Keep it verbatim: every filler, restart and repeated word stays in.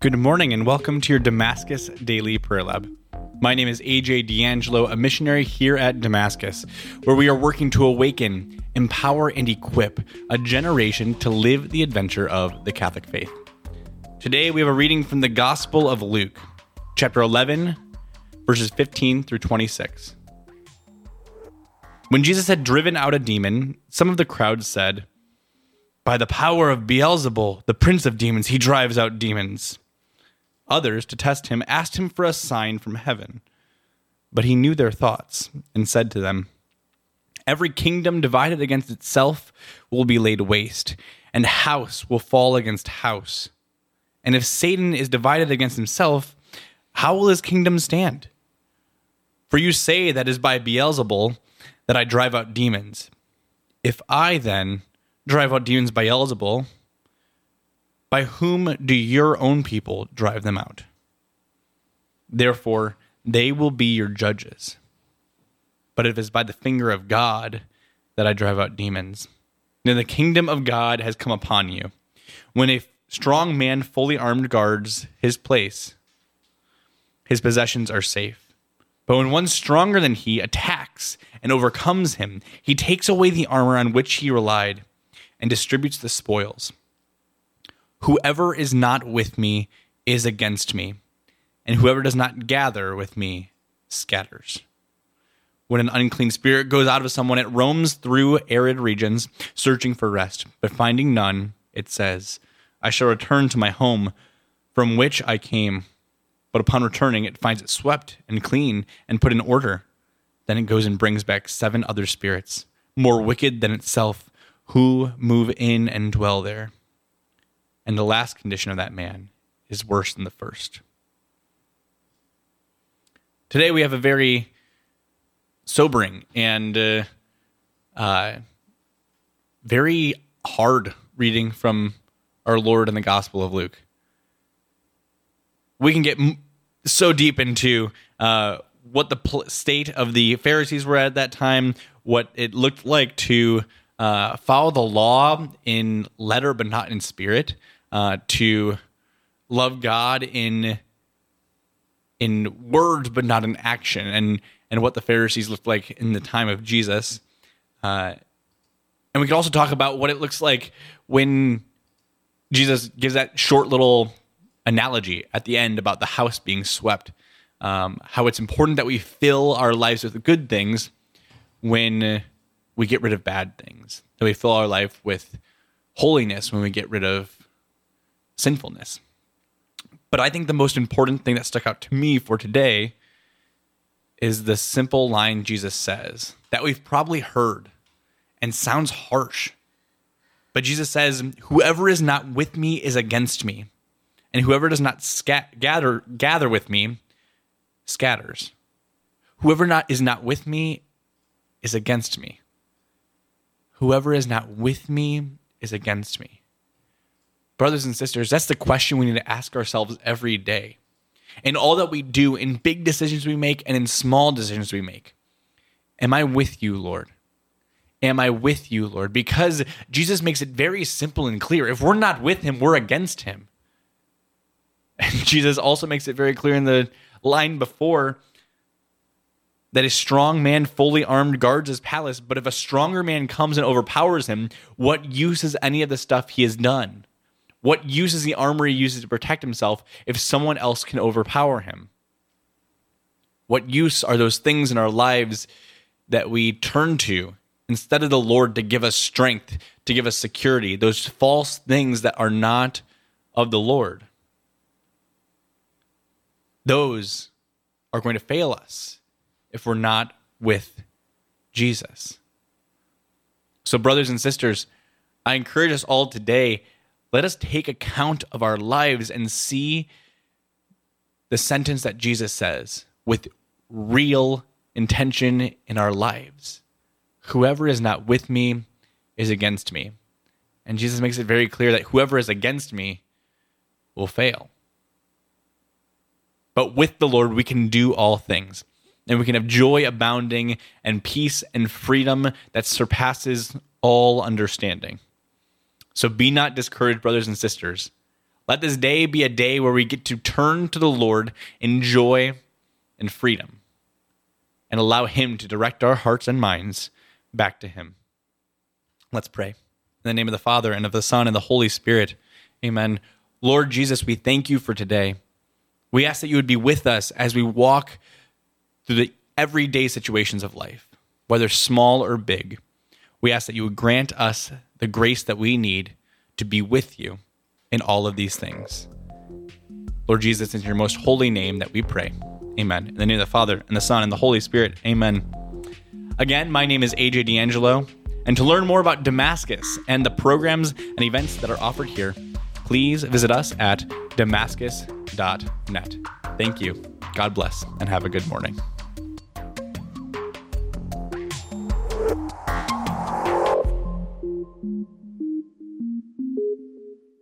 Good morning and welcome to your Damascus Daily Prayer Lab. My name is A J D'Angelo, a missionary here at Damascus, where we are working to awaken, empower, and equip a generation to live the adventure of the Catholic faith. Today we have a reading from the Gospel of Luke, chapter eleven, verses fifteen through twenty-six. When Jesus had driven out a demon, some of the crowd said, "By the power of Beelzebul, the prince of demons, he drives out demons." Others, to test him, asked him for a sign from heaven. But he knew their thoughts and said to them, "Every kingdom divided against itself will be laid waste, and house will fall against house. And if Satan is divided against himself, how will his kingdom stand? For you say that it is by Beelzebul that I drive out demons. If I, then, drive out demons by Beelzebul, by whom do your own people drive them out? Therefore, they will be your judges. But if it is by the finger of God that I drive out demons, then the kingdom of God has come upon you. When a strong man fully armed guards his place, his possessions are safe. But when one stronger than he attacks and overcomes him, he takes away the armor on which he relied and distributes the spoils. Whoever is not with me is against me, and whoever does not gather with me scatters. When an unclean spirit goes out of someone, it roams through arid regions, searching for rest, but finding none, it says, I shall return to my home from which I came. But upon returning, it finds it swept and clean and put in order. Then it goes and brings back seven other spirits, more wicked than itself, who move in and dwell there. And the last condition of that man is worse than the first." Today we have a very sobering and uh, uh, very hard reading from our Lord in the Gospel of Luke. We can get m- so deep into uh, what the pl- state of the Pharisees were at that time, what it looked like to uh, follow the law in letter but not in spirit, uh, to love God in in words but not in action, and and what the Pharisees looked like in the time of Jesus. Uh, and we could also talk about what it looks like when Jesus gives that short little analogy at the end about the house being swept, um, how it's important that we fill our lives with good things when we get rid of bad things, that we fill our life with holiness when we get rid of sinfulness. But I think the most important thing that stuck out to me for today is the simple line Jesus says that we've probably heard and sounds harsh. But Jesus says, "Whoever is not with me is against me, and whoever does not scat- gather gather with me scatters. Whoever not is not with me is against me. Whoever is not with me is against me." Brothers and sisters, that's the question we need to ask ourselves every day. In all that we do, in big decisions we make and in small decisions we make. Am I with you, Lord? Am I with you, Lord? Because Jesus makes it very simple and clear. If we're not with him, we're against him. And Jesus also makes it very clear in the line before that a strong man fully armed guards his palace, but if a stronger man comes and overpowers him, what use is any of the stuff he has done? What use is the armor he uses to protect himself if someone else can overpower him? What use are those things in our lives that we turn to instead of the Lord to give us strength, to give us security, those false things that are not of the Lord? Those are going to fail us if we're not with Jesus. So, brothers and sisters, I encourage us all today, let us take account of our lives and see the sentence that Jesus says with real intention in our lives. Whoever is not with me is against me. And Jesus makes it very clear that whoever is against me will fail. But with the Lord, we can do all things. And we can have joy abounding and peace and freedom that surpasses all understanding. So be not discouraged, brothers and sisters. Let this day be a day where we get to turn to the Lord in joy and freedom and allow him to direct our hearts and minds back to him. Let's pray. In the name of the Father, and of the Son, and the Holy Spirit. Amen. Lord Jesus, we thank you for today. We ask that you would be with us as we walk through the everyday situations of life, whether small or big. We ask that you would grant us the grace that we need to be with you in all of these things. Lord Jesus, in your most holy name that we pray. Amen. In the name of the Father, and the Son, and the Holy Spirit. Amen. Again, my name is A J D'Angelo, and to learn more about Damascus and the programs and events that are offered here, please visit us at damascus dot net. Thank you. God bless, and have a good morning.